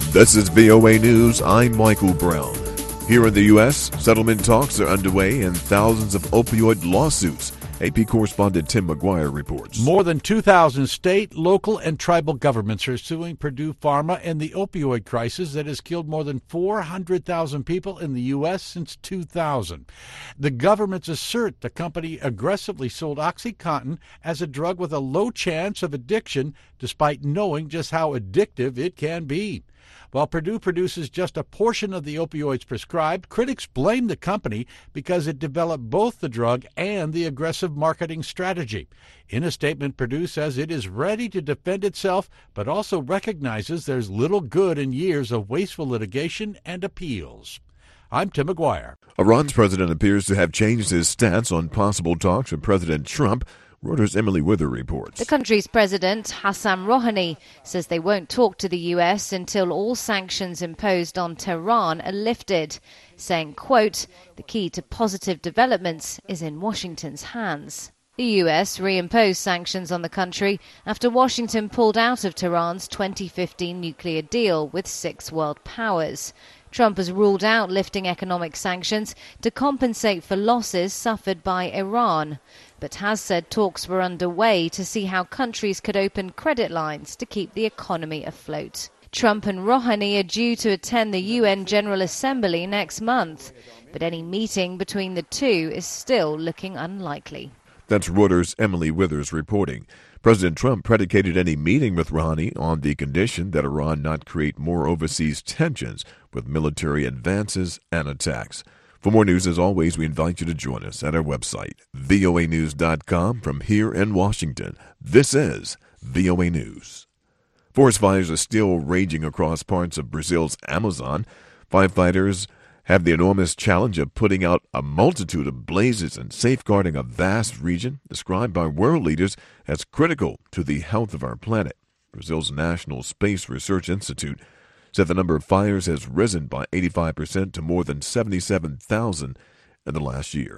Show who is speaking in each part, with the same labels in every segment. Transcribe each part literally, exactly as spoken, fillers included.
Speaker 1: This is V O A News. I'm Michael Brown. Here in the U S, settlement talks are underway in thousands of opioid lawsuits. A P correspondent Tim McGuire reports.
Speaker 2: More than two thousand state, local, and tribal governments are suing Purdue Pharma in the opioid crisis that has killed more than four hundred thousand people in the U S since two thousand. The governments assert the company aggressively sold OxyContin as a drug with a low chance of addiction, despite knowing just how addictive it can be. While Purdue produces just a portion of the opioids prescribed, critics blame the company because it developed both the drug and the aggressive marketing strategy. In a statement, Purdue says it is ready to defend itself, but also recognizes there's little good in years of wasteful litigation and appeals. I'm Tim McGuire.
Speaker 1: Iran's president appears to have changed his stance on possible talks with President Trump. Reuters' Emily Wither reports.
Speaker 3: The country's president, Hassan Rouhani, says they won't talk to the U S until all sanctions imposed on Tehran are lifted, saying, quote, the key to positive developments is in Washington's hands. The U S reimposed sanctions on the country after Washington pulled out of Tehran's twenty fifteen nuclear deal with six world powers. Trump has ruled out lifting economic sanctions to compensate for losses suffered by Iran, but has said talks were underway to see how countries could open credit lines to keep the economy afloat. Trump and Rouhani are due to attend the U N General Assembly next month, but any meeting between the two is still looking unlikely.
Speaker 1: That's Reuters' Emily Withers reporting. President Trump predicated any meeting with Rouhani on the condition that Iran not create more overseas tensions with military advances and attacks. For more news, as always, we invite you to join us at our website, V O A news dot com. From here in Washington, this is V O A News. Forest fires are still raging across parts of Brazil's Amazon. Firefighters have the enormous challenge of putting out a multitude of blazes and safeguarding a vast region described by world leaders as critical to the health of our planet. Brazil's National Space Research Institute said the number of fires has risen by eighty-five percent to more than seventy-seven thousand in the last year.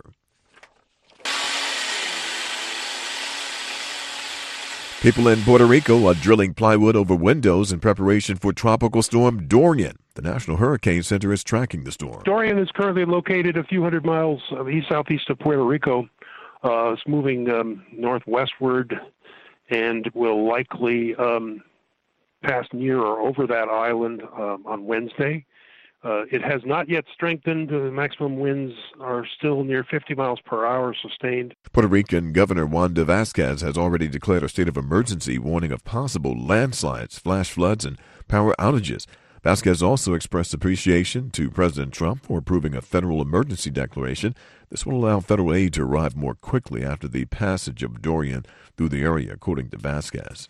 Speaker 1: People in Puerto Rico are drilling plywood over windows in preparation for Tropical Storm Dorian. The National Hurricane Center is tracking the storm.
Speaker 4: Dorian is currently located a few hundred miles east-southeast of Puerto Rico. Uh, it's moving um, northwestward and will likely um, pass near or over that island um, on Wednesday. Uh, it has not yet strengthened. The maximum winds are still near fifty miles per hour sustained.
Speaker 1: Puerto Rican Governor Wanda Vazquez has already declared a state of emergency, warning of possible landslides, flash floods, and power outages. Vazquez also expressed appreciation to President Trump for approving a federal emergency declaration. This will allow federal aid to arrive more quickly after the passage of Dorian through the area, according to Vazquez.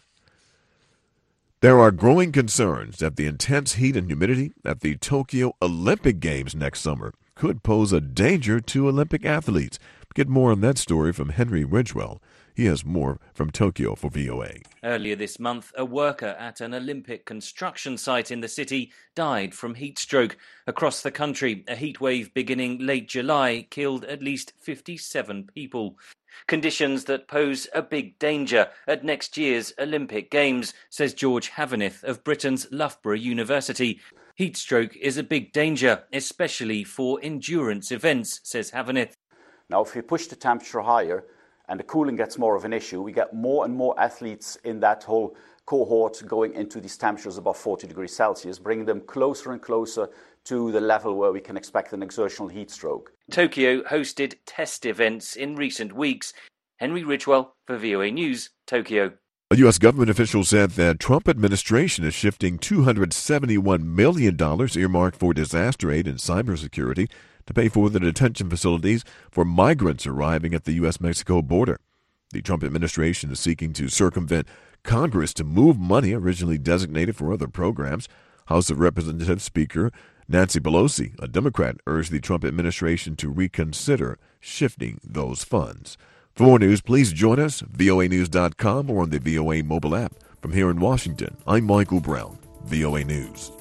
Speaker 1: There are growing concerns that the intense heat and humidity at the Tokyo Olympic Games next summer could pose a danger to Olympic athletes. Get more on that story from Henry Ridgewell. He has more from Tokyo for V O A.
Speaker 5: Earlier this month, a worker at an Olympic construction site in the city died from heat stroke. Across the country, a heat wave beginning late July killed at least fifty-seven people. Conditions that pose a big danger at next year's Olympic Games, says George Havenith of Britain's Loughborough University. Heat stroke is a big danger, especially for endurance events, says Havenith.
Speaker 6: Now, if we push the temperature higher and the cooling gets more of an issue, we get more and more athletes in that whole cohort going into these temperatures above forty degrees Celsius, bringing them closer and closer to the level where we can expect an exertional heat stroke.
Speaker 5: Tokyo hosted test events in recent weeks. Henry Ridgewell for V O A News, Tokyo.
Speaker 1: A U S government official said that Trump administration is shifting two hundred seventy-one million dollars earmarked for disaster aid and cybersecurity to pay for the detention facilities for migrants arriving at the U S Mexico border. The Trump administration is seeking to circumvent Congress to move money originally designated for other programs. House of Representatives Speaker Nancy Pelosi, a Democrat, urged the Trump administration to reconsider shifting those funds. For more news, please join us, V O A news dot com or on the V O A mobile app. From here in Washington, I'm Michael Brown, V O A News.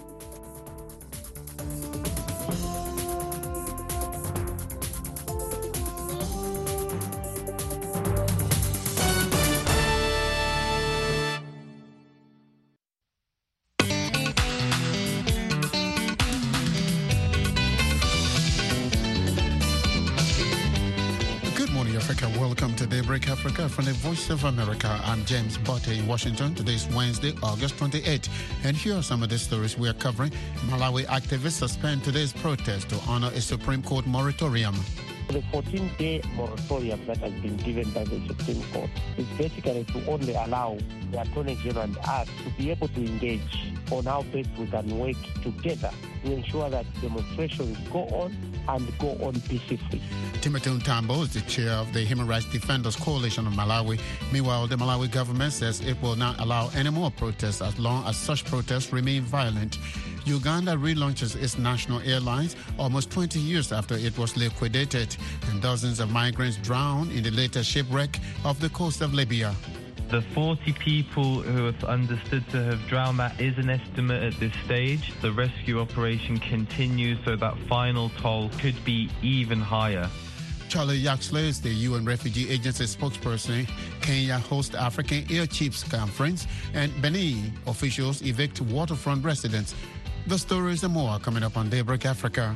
Speaker 7: Welcome to Daybreak Africa from the Voice of America. I'm James Botte in Washington. Today is Wednesday, August twenty-eighth. And here are some of the stories we are covering. Malawi activists suspend today's protest to honor a Supreme Court moratorium.
Speaker 8: The fourteen-day moratorium that has been given by the Supreme Court is basically to only allow the Attorney General and us to be able to engage on how best we can work together to ensure that demonstrations go on and go on peacefully.
Speaker 7: Timothy Ntambo is the chair of the Human Rights Defenders Coalition of Malawi. Meanwhile, the Malawi government says it will not allow any more protests as long as such protests remain violent. Uganda relaunches its national airlines almost twenty years after it was liquidated, and dozens of migrants drowned in the latest shipwreck off the coast of Libya.
Speaker 9: The forty people who are understood to have drowned, that is an estimate at this stage. The rescue operation continues, so that final toll could be even higher.
Speaker 7: Charlie Yaxley is the U N Refugee Agency spokesperson. Kenya hosts African Air Chiefs Conference, and Benin officials evict waterfront residents. The stories and more coming up on Daybreak Africa.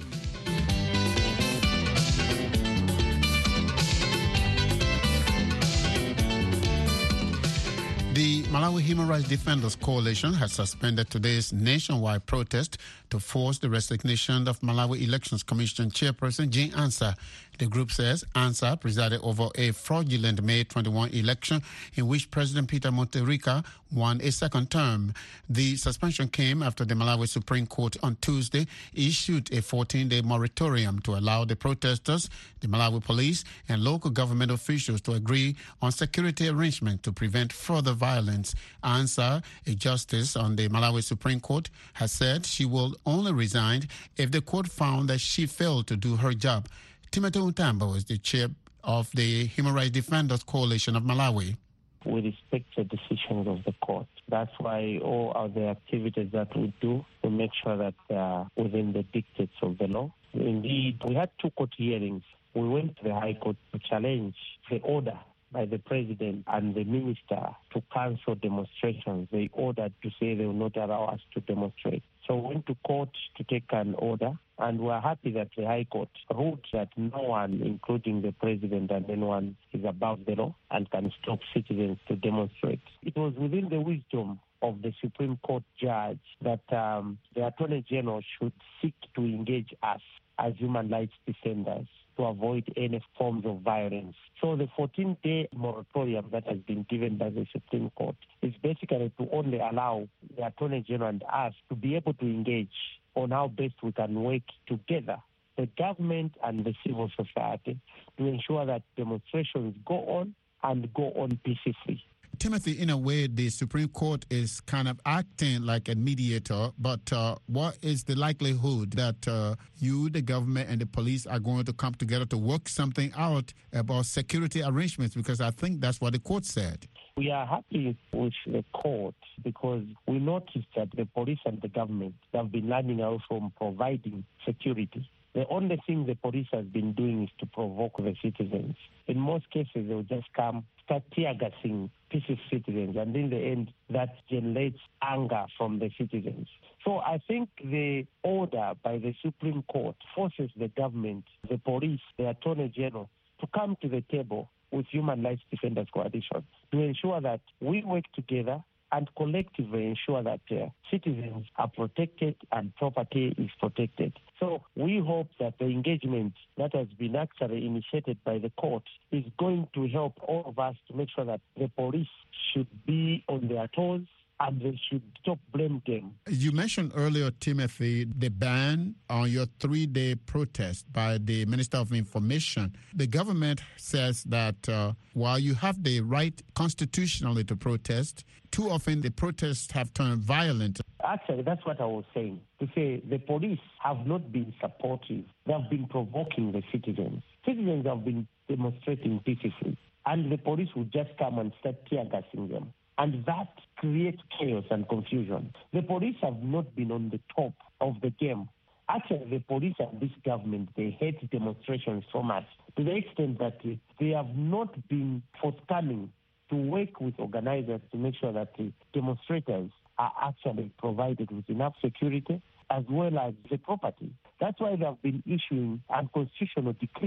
Speaker 7: The Malawi Human Rights Defenders Coalition has suspended today's nationwide protest to force the resignation of Malawi Elections Commission Chairperson Jean Ansah. The group says Ansah presided over a fraudulent May twenty-first election in which President Peter Mutharika won a second term. The suspension came after the Malawi Supreme Court on Tuesday issued a fourteen-day moratorium to allow the protesters, the Malawi police, and local government officials to agree on security arrangements to prevent further violence. Ansah, a justice on the Malawi Supreme Court, has said she will only resign if the court found that she failed to do her job. Timothy Ntambo is the chair of the Human Rights Defenders Coalition of Malawi.
Speaker 8: We respect the decisions of the court. That's why all of the activities that we do, we make sure that they are within the dictates of the law. Indeed, we had two court hearings. We went to the High Court to challenge the order by the president and the minister to cancel demonstrations. They ordered to say they will not allow us to demonstrate. So we went to court to take an order, and we're happy that the High Court ruled that no one, including the president and anyone, is above the law and can stop citizens to demonstrate. It was within the wisdom of the Supreme Court judge that um, the Attorney General should seek to engage us as human rights defenders to avoid any forms of violence. So the fourteen-day moratorium that has been given by the Supreme Court is basically to only allow the Attorney General and us to be able to engage on how best we can work together, the government and the civil society, to ensure that demonstrations go on and go on peacefully.
Speaker 7: Timothy, in a way, the Supreme Court is kind of acting like a mediator, but uh, what is the likelihood that uh, you, the government, and the police are going to come together to work something out about security arrangements? Because I think that's what the court said.
Speaker 8: We are happy with the court because we noticed that the police and the government have been learning out from providing security. The only thing the police has been doing is to provoke the citizens. In most cases, they will just come, start tear-gassing peaceful citizens, and in the end, that generates anger from the citizens. So I think the order by the Supreme Court forces the government, the police, the Attorney General to come to the table with Human Rights Defenders Coalition to ensure that we work together and collectively ensure that uh, citizens are protected and property is protected. So we hope that the engagement that has been actually initiated by the court is going to help all of us to make sure that the police should be on their toes and they should stop blame game.
Speaker 7: You mentioned earlier, Timothy, the ban on your three-day protest by the Minister of Information. The government says that uh, while you have the right constitutionally to protest, too often the protests have turned violent.
Speaker 8: Actually, that's what I was saying. To say the police have not been supportive. They have been provoking the citizens. Citizens have been demonstrating peacefully, and the police will just come and start tear-gassing them. And that creates chaos and confusion. The police have not been on the top of the game. Actually, the police and this government, they hate demonstrations so much to the extent that they have not been forthcoming to work with organizers to make sure that the demonstrators are actually provided with enough security as well as the property. That's why they have been issuing unconstitutional decrees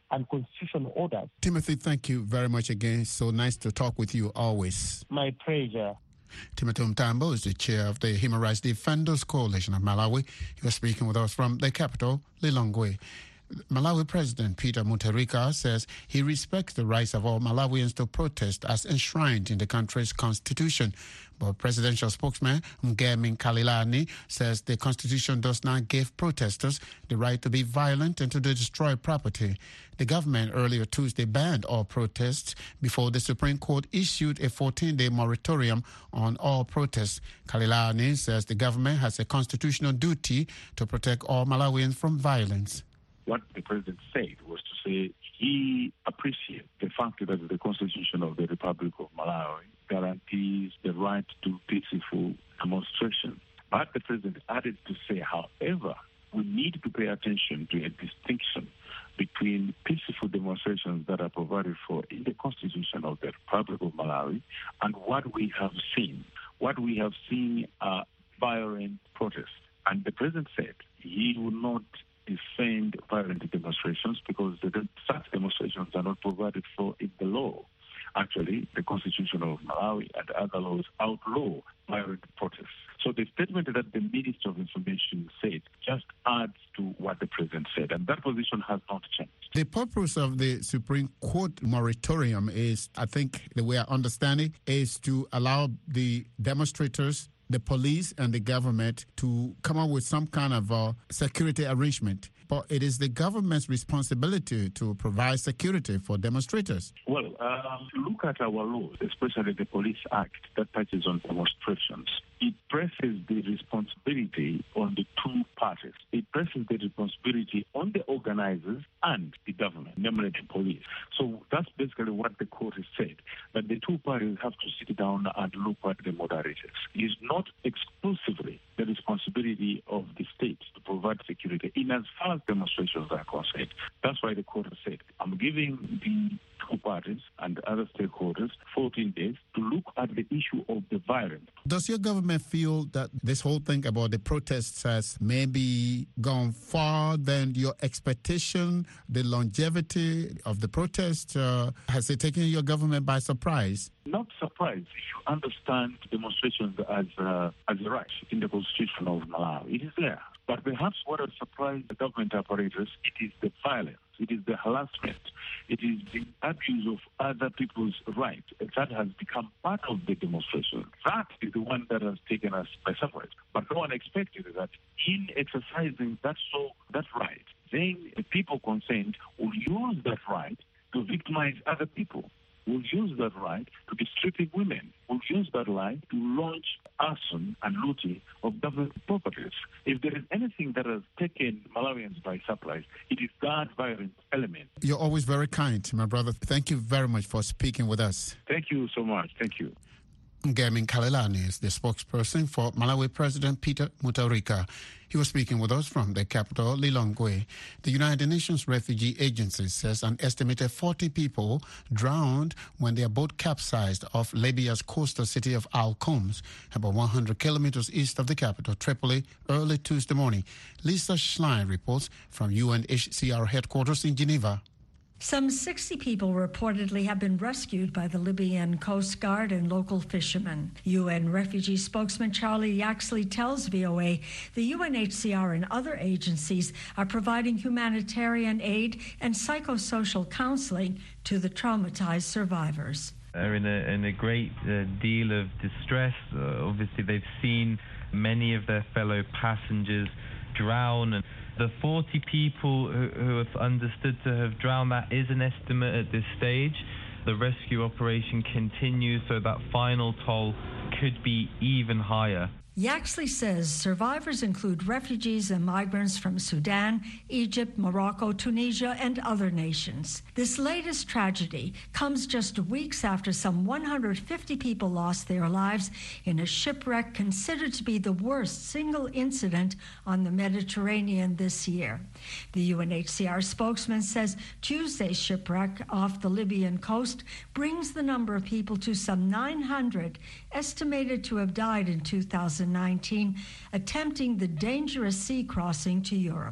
Speaker 8: and constitutional orders.
Speaker 7: Timothy, thank you very much again. So nice to talk with you always.
Speaker 8: My pleasure.
Speaker 7: Timothy Mtambo is the chair of the Human Rights Defenders Coalition of Malawi. He was speaking with us from the capital, Lilongwe. Malawi President Peter Mutharika says he respects the rights of all Malawians to protest as enshrined in the country's constitution. But presidential spokesman Mgemi Khalilani says the constitution does not give protesters the right to be violent and to destroy property. The government earlier Tuesday banned all protests before the Supreme Court issued a fourteen-day moratorium on all protests. Khalilani says the government has a constitutional duty to protect all Malawians from violence.
Speaker 10: What the president said was to say he appreciates the fact that the Constitution of the Republic of Malawi guarantees the right to peaceful demonstration. But the president added to say, however, we need to pay attention to a distinction between peaceful demonstrations that are provided for in the Constitution of the Republic of Malawi and what we have seen. What we have seen are violent protests. And the president said he would not defend violent demonstrations because the, such demonstrations are not provided for in the law. Actually, the Constitution of Malawi and other laws outlaw violent protests. So the statement that the Minister of Information said just adds to what the President said, and that position has not changed.
Speaker 7: The purpose of the Supreme Court moratorium is, I think the way I understand it, is to allow the demonstrators, the police and the government to come up with some kind of uh, security arrangement. But it is the government's responsibility to provide security for demonstrators.
Speaker 10: Well, um, look at our laws, especially the Police Act that touches on demonstrations. It presses the responsibility on the two parties. It presses the responsibility on the organizers and the government, namely the police. So that's basically what the court has said, that the two parties have to sit down and look at the moderators. It's not exclusively the responsibility of the state to provide security in as far as demonstrations are concerned. That's why the court has said, I'm giving the two parties and other stakeholders fourteen days to look at the issue of the violence.
Speaker 7: Does your government feel that this whole thing about the protests has maybe gone far than your expectation, the longevity of the protest? Uh, has it taken your government by surprise?
Speaker 10: Not surprised if you understand demonstrations as, uh, as a right in the Constitution of Malawi. It is there. But perhaps what has surprised the government apparatus, it is the violence, it is the harassment, it is the abuse of other people's rights that has become part of the demonstration. That is the one that has taken us by surprise. But no one expected that in exercising that so that right, then the people concerned will use that right to victimize other people, will use that right to be stripping women, will use that right to launch arson and looting of government properties. If there is anything that has taken Malawians by surprise, it is that violent element.
Speaker 7: You're always very kind, my brother. Thank you very much for speaking with us.
Speaker 10: Thank you so much. Thank you.
Speaker 7: Mgemi Khalilani is the spokesperson for Malawi President Peter Mutharika. He was speaking with us from the capital, Lilongwe. The United Nations Refugee Agency says an estimated forty people drowned when their boat capsized off Libya's coastal city of Al Khoms, about one hundred kilometers east of the capital, Tripoli, early Tuesday morning. Lisa Schlein reports from U N H C R headquarters in Geneva.
Speaker 11: Some sixty people reportedly have been rescued by the Libyan Coast Guard and local fishermen. U N refugee spokesman Charlie Yaxley tells V O A the U N H C R and other agencies are providing humanitarian aid and psychosocial counseling to the traumatized survivors.
Speaker 9: Are in a, in a great uh, deal of distress. Uh, obviously, they've seen many of their fellow passengers drown, and the forty people who, who have understood to have drowned, that is an estimate at this stage. The rescue operation continues, so that final toll could be even higher.
Speaker 11: Yaxley says survivors include refugees and migrants from Sudan, Egypt, Morocco, Tunisia, and other nations. This latest tragedy comes just weeks after some one hundred fifty people lost their lives in a shipwreck considered to be the worst single incident on the Mediterranean this year. The U N H C R spokesman says Tuesday's shipwreck off the Libyan coast brings the number of people to some nine hundred, estimated to have died in two thousand nineteen, attempting the dangerous sea crossing to Europe.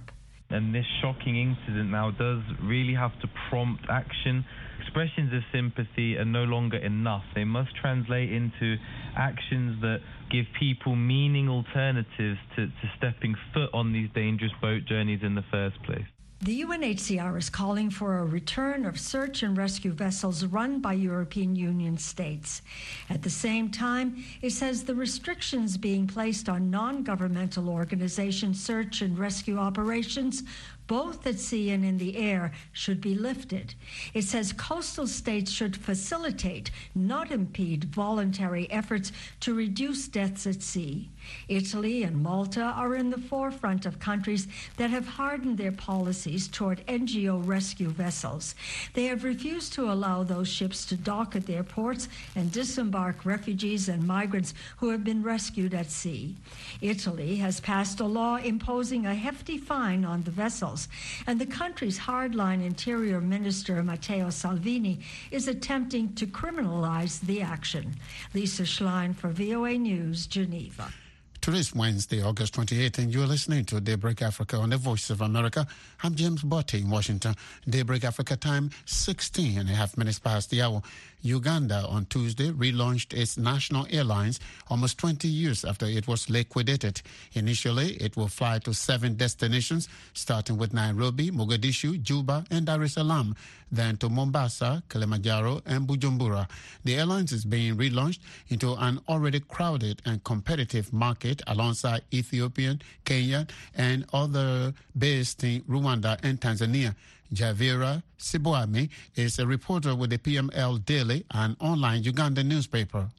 Speaker 9: And this shocking incident now does really have to prompt action. Expressions of sympathy are no longer enough. They must translate into actions that give people meaning alternatives to, to stepping foot on these dangerous boat journeys in the first place.
Speaker 11: The U N H C R is calling for a return of search and rescue vessels run by European Union states. At the same time, it says the restrictions being placed on non-governmental organization search and rescue operations, both at sea and in the air, should be lifted. It says coastal states should facilitate, not impede, voluntary efforts to reduce deaths at sea. Italy and Malta are in the forefront of countries that have hardened their policies toward N G O rescue vessels. They have refused to allow those ships to dock at their ports and disembark refugees and migrants who have been rescued at sea. Italy has passed a law imposing a hefty fine on the vessels, and the country's hardline Interior Minister Matteo Salvini is attempting to criminalize the action. Lisa Schlein for V O A News, Geneva.
Speaker 7: Today is Wednesday, August twenty-eighth, and you're listening to Daybreak Africa on the Voice of America. I'm James Botte in Washington. Daybreak Africa time, sixteen and a half minutes past the hour. Uganda on Tuesday relaunched its national airlines almost twenty years after it was liquidated. Initially, it will fly to seven destinations, starting with Nairobi, Mogadishu, Juba, and Dar es Salaam, then to Mombasa, Kilimanjaro, and Bujumbura. The airlines is being relaunched into an already crowded and competitive market alongside Ethiopian, Kenya, and other based in Rwanda and Tanzania. Javira Sibuami is a reporter with the P M L Daily, an online Ugandan newspaper.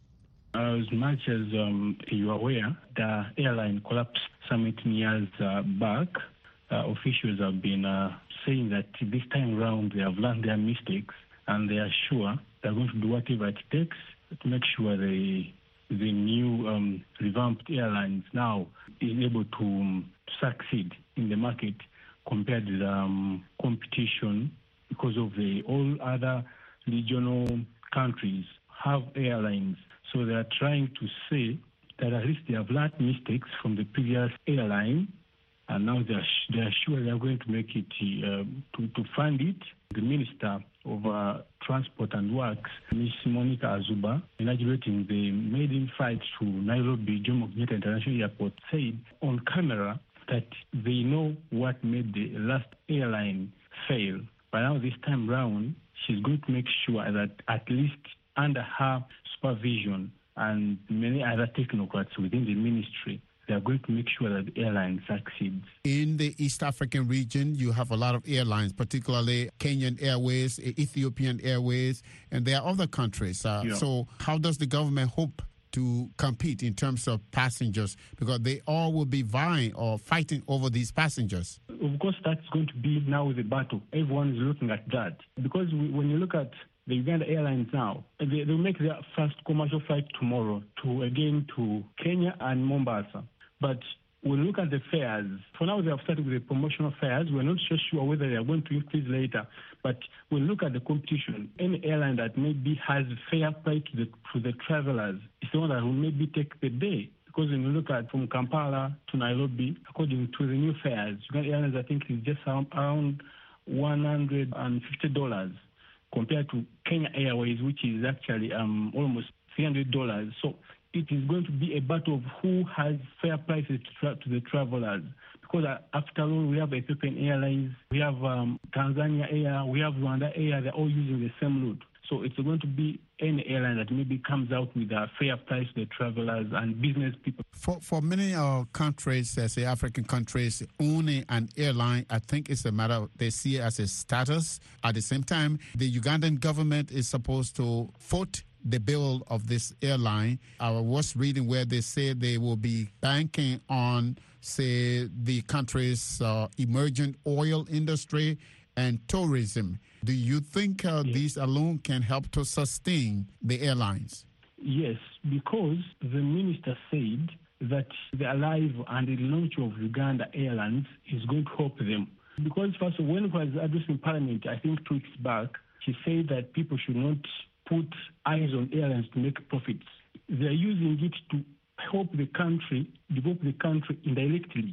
Speaker 12: As much as um, you are aware, the airline collapsed some eighteen years uh, back. Uh, officials have been uh, saying that this time around they have learned their mistakes and they are sure they're going to do whatever it takes to make sure the the new um, revamped airlines now is able to um, succeed in the market compared to the um, competition, because of the all other regional countries have airlines. So they are trying to say that at least they have learned mistakes from the previous airline, and now they are, sh- they are sure they are going to make it uh, to, to fund it. The Minister of uh, Transport and Works, Miz Monica Azuba, inaugurating the maiden flight to Nairobi Jomo Kenyatta International Airport, said on camera that they know what made the last airline fail. But now this time round, she's going to make sure that at least under her supervision and many other technocrats within the ministry, they are going to make sure that the airline succeeds.
Speaker 7: In the East African region, you have a lot of airlines, particularly Kenyan Airways, Ethiopian Airways, and there are other countries. Uh, yeah. So how does the government hope to compete in terms of passengers, because they all will be vying or fighting over these passengers?
Speaker 12: Of course, that's going to be now the battle. Everyone is looking at that. Because we, when you look at the Uganda Airlines now, they, they'll make their first commercial flight tomorrow to again to Kenya and Mombasa. But when you look at the fares, for now they have started with the promotional fares. We're not so sure whether they are going to increase later. But when you look at the competition, any airline that maybe has fair price to the, to the travelers is the one that will maybe take the day. Because when you look at from Kampala to Nairobi, according to the new fares, Uganda Airlines, I think, is just around one hundred fifty dollars compared to Kenya Airways, which is actually um, almost three hundred dollars. So it is going to be a battle of who has fair prices to, tra- to the travelers. Because uh, after all, we have Ethiopian Airlines, we have um, Tanzania Air, we have Rwanda Air, they're all using the same route. So it's going to be any airline that maybe comes out with a fair price to the travelers and business people.
Speaker 7: For for many uh, countries, uh, say African countries, owning an airline, I think it's a matter of, they see it as a status. At the same time, the Ugandan government is supposed to foot the bill of this airline. I was reading where they say they will be banking on, say, the country's uh, emerging oil industry and tourism. Do you think uh, yes. these alone can help to sustain the airlines?
Speaker 12: Yes, because the minister said that the alive and the launch of Uganda Airlines is going to help them. Because first, when he was addressing Parliament, I think two weeks back, she said that people should not put eyes on airlines to make profits. They're using it to help the country, develop the country indirectly.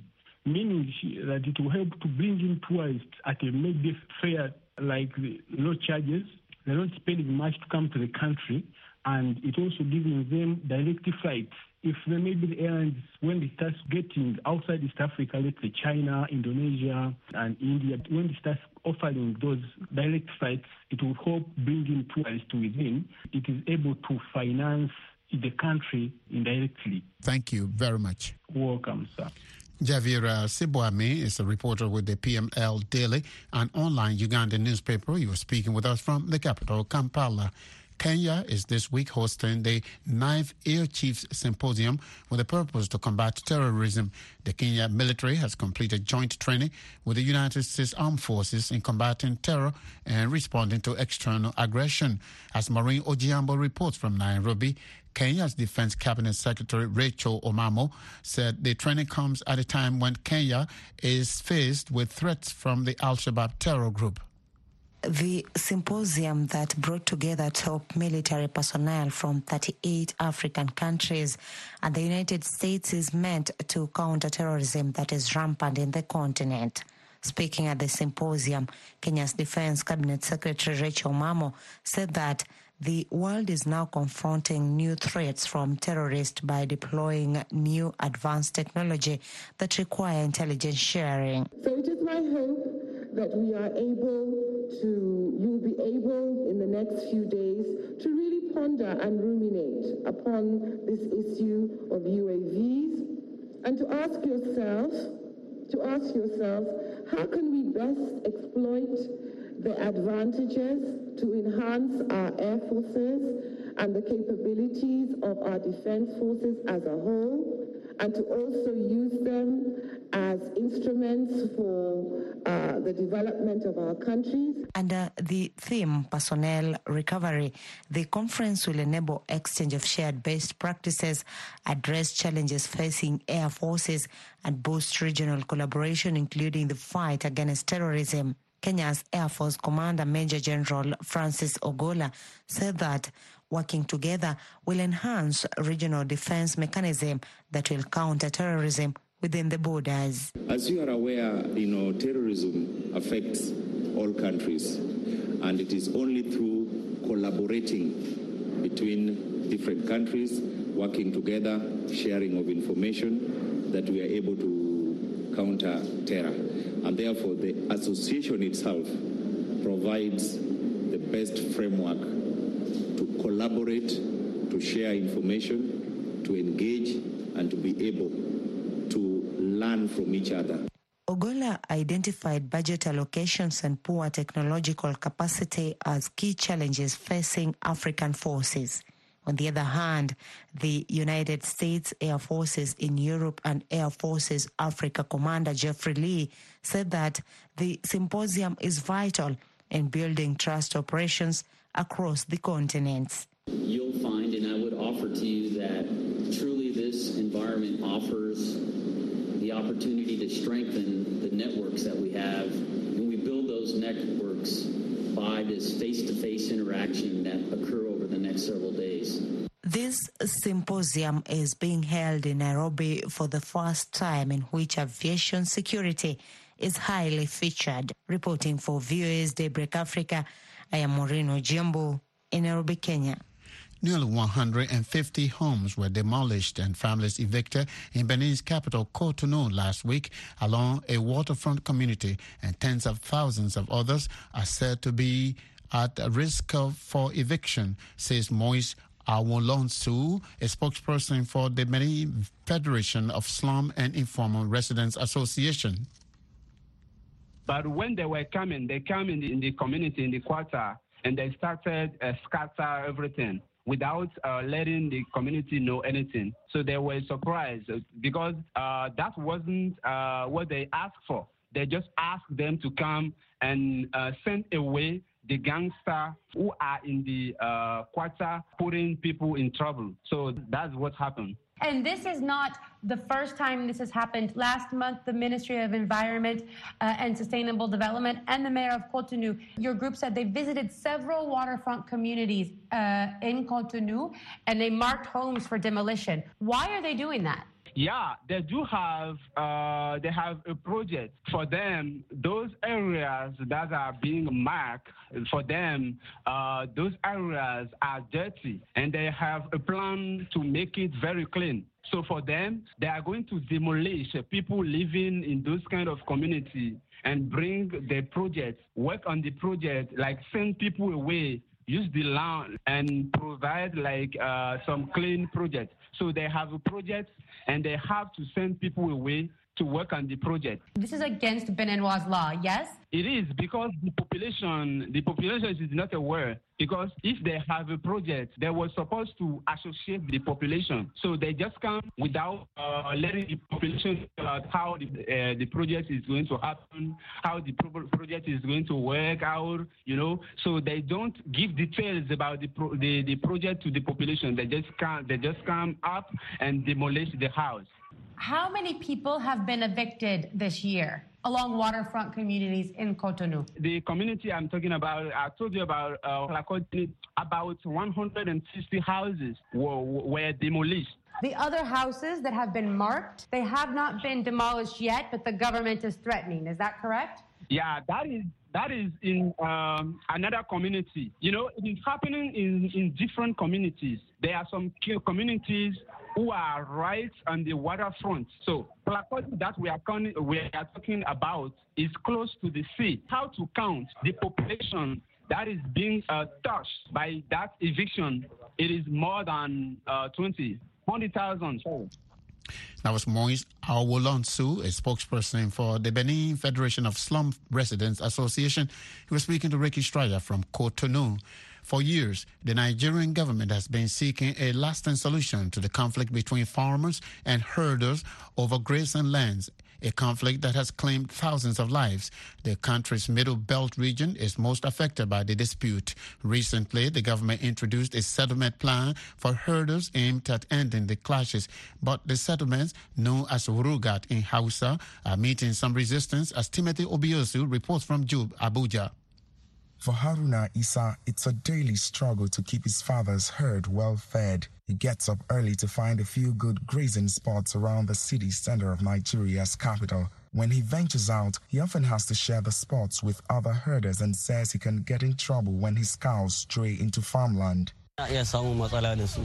Speaker 12: meaning that it will help to bring in tourists at a maybe fair, like low charges. They're not spending much to come to the country, and it also giving them direct flights. If there may be the airlines, when they start getting outside East Africa, let's say China, Indonesia, and India, when they start offering those direct flights, it will help bring in tourists within. It is able to finance the country indirectly.
Speaker 7: Thank you very much.
Speaker 12: Welcome, sir.
Speaker 7: Javira Sibwami is a reporter with the P M L Daily, an online Ugandan newspaper. You were speaking with us from the capital, Kampala. Kenya is this week hosting the ninth Air Chiefs Symposium with a purpose to combat terrorism. The Kenya military has completed joint training with the United States Armed Forces in combating terror and responding to external aggression. As Maureen Ojiambo reports from Nairobi, Kenya's Defense Cabinet Secretary Rachel Omamo said the training comes at a time when Kenya is faced with threats from the Al-Shabaab terror group.
Speaker 13: The symposium that brought together top military personnel from thirty-eight African countries and the United States is meant to counter terrorism that is rampant in the continent. Speaking at the symposium, Kenya's Defense Cabinet Secretary Rachel Omamo said that the world is now confronting new threats from terrorists by deploying new advanced technology that require intelligence sharing.
Speaker 14: So it is my hope that we are able to, you'll be able in the next few days to really ponder and ruminate upon this issue of U A Vs and to ask yourself, to ask yourself, how can we best exploit the advantages to enhance our air forces and the capabilities of our defense forces as a whole, and to also use them as instruments for uh, the development of our countries.
Speaker 13: Under the theme Personnel Recovery, the conference will enable exchange of shared best practices, address challenges facing air forces, and boost regional collaboration, including the fight against terrorism. Kenya's Air Force Commander Major General Francis Ogola said that working together will enhance regional defense mechanism that will counter terrorism within the borders.
Speaker 15: As you are aware, you know, terrorism affects all countries, and it is only through collaborating between different countries, working together, sharing of information, that we are able to counter terror. And therefore, the association itself provides the best framework to collaborate, to share information, to engage, and to be able to learn from each other.
Speaker 13: Ogola identified budget allocations and poor technological capacity as key challenges facing African forces. On the other hand, the United States Air Forces in Europe and Air Forces Africa Commander Jeffrey Lee said that the symposium is vital in building trust operations across the continents.
Speaker 16: You'll find, and I would offer to you, that truly this environment offers the opportunity to strengthen the networks that we have, and we build those networks by this face-to-face interaction that occur over the next several days.
Speaker 13: This symposium is being held in Nairobi for the first time, in which aviation security is highly featured. Reporting for V O A's Daybreak Africa, I am Maureen Ojiambo in Nairobi, Kenya.
Speaker 7: Nearly one hundred fifty homes were demolished and families evicted in Benin's capital, Cotonou, last week along a waterfront community, and tens of thousands of others are said to be at risk of, for eviction, says Moise Awolonsu, a spokesperson for the Benin Federation of Slum and Informal Residents Association.
Speaker 17: But when they were coming, they came in the, in the community, in the quarter, and they started uh, scatter everything without uh, letting the community know anything. So they were surprised because uh, that wasn't uh, what they asked for. They just asked them to come and uh, send away the gangsters who are in the uh, quarter putting people in trouble. So that's what happened.
Speaker 18: And this is not the first time this has happened. Last month, the Ministry of Environment uh, and Sustainable Development and the Mayor of Cotonou, your group said they visited several waterfront communities uh, in Cotonou, and they marked homes for demolition. Why are they doing that?
Speaker 17: Yeah, they do have, uh, they have a project for them. Those areas that are being marked, for them, uh, those areas are dirty, and they have a plan to make it very clean. So for them, they are going to demolish people living in those kind of community and bring the project, work on the project, like send people away, use the land and provide like uh, some clean project. So they have a project and they have to send people away to work on the project.
Speaker 18: This is against Beninois law, yes?
Speaker 17: It is, because the population, the population is not aware. Because if they have a project, they were supposed to associate the population. So they just come without uh, letting the population know about how the, uh, the project is going to happen, how the pro- project is going to work out, you know. So they don't give details about the pro- the, the project to the population. They just come, they just come up and demolish the house.
Speaker 18: How many people have been evicted this year along waterfront communities in Cotonou?
Speaker 17: The community I'm talking about, I told you about, uh, about one hundred sixty houses were, were demolished.
Speaker 18: The other houses that have been marked, they have not been demolished yet, but the government is threatening. Is that correct?
Speaker 17: Yeah, that is that is in um, another community. You know, it is happening in, in different communities. There are some communities who are right on the waterfront. So, Plakoti that we are, con- we are talking about is close to the sea. How to count the population that is being uh, touched by that eviction? It is more than uh, twenty, one hundred thousand. Sorry.
Speaker 7: That was Moise Awolonsu, a spokesperson for the Benin Federation of Slum Residents Association. He was speaking to Ricky Stryer from Cotonou. For years, the Nigerian government has been seeking a lasting solution to the conflict between farmers and herders over grazing lands, a conflict that has claimed thousands of lives. The country's Middle Belt region is most affected by the dispute. Recently, the government introduced a settlement plan for herders aimed at ending the clashes, but the settlements, known as Rugat in Hausa, are meeting some resistance, as Timothy Obiosu reports from Jub, Abuja.
Speaker 19: For Haruna Isa, it's a daily struggle to keep his father's herd well fed. He gets up early to find a few good grazing spots around the city center of Nigeria's capital. When he ventures out, he often has to share the spots with other herders and says he can get in trouble when his cows stray into farmland. Sometimes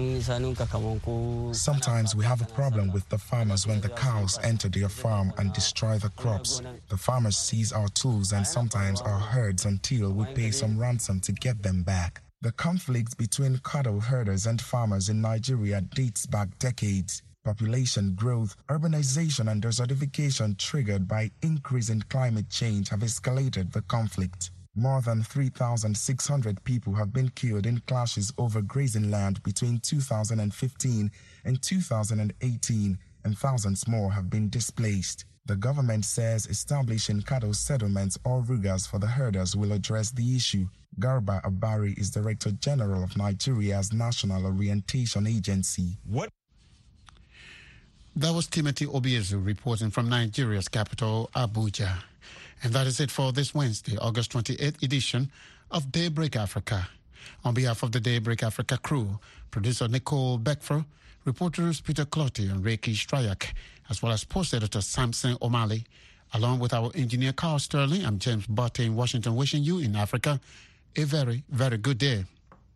Speaker 19: we have a problem with the farmers when the cows enter their farm and destroy the crops. The farmers seize our tools and sometimes our herds until we pay some ransom to get them back. The conflict between cattle herders and farmers in Nigeria dates back decades. Population growth, urbanization, and desertification triggered by increasing climate change have escalated the conflict. More than three thousand six hundred people have been killed in clashes over grazing land between two thousand fifteen and two thousand eighteen, and thousands more have been displaced. The government says establishing cattle settlements or rugas for the herders will address the issue. Garba Abari is Director General of Nigeria's National Orientation Agency.
Speaker 7: What? That was Timothy Obiezu reporting from Nigeria's capital, Abuja. And that is it for this Wednesday, August twenty-eighth edition of Daybreak Africa. On behalf of the Daybreak Africa crew, producer Nicole Beckfer, reporters Peter Clotty and Reiki Stryak, as well as post editor Samson O'Malley, along with our engineer Carl Sterling, I'm James Butte in Washington, wishing you in Africa a very, very good day.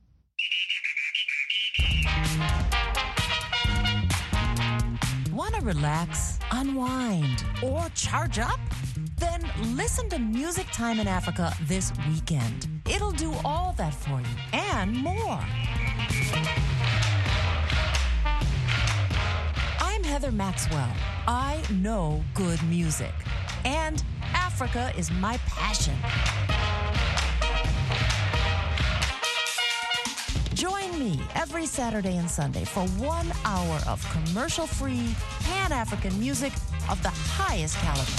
Speaker 20: Want to relax, unwind, or charge up? Then listen to Music Time in Africa this weekend. It'll do all that for you and more. I'm Heather Maxwell. I know good music, and Africa is my passion. Join me every Saturday and Sunday for one hour of commercial-free, Pan-African music of the highest caliber.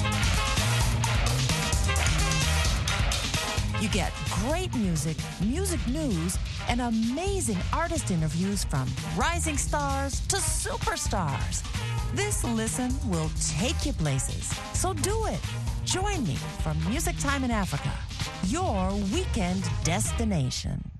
Speaker 20: You get great music, music news, and amazing artist interviews from rising stars to superstars. This listen will take you places. So do it. Join me for Music Time in Africa, your weekend destination.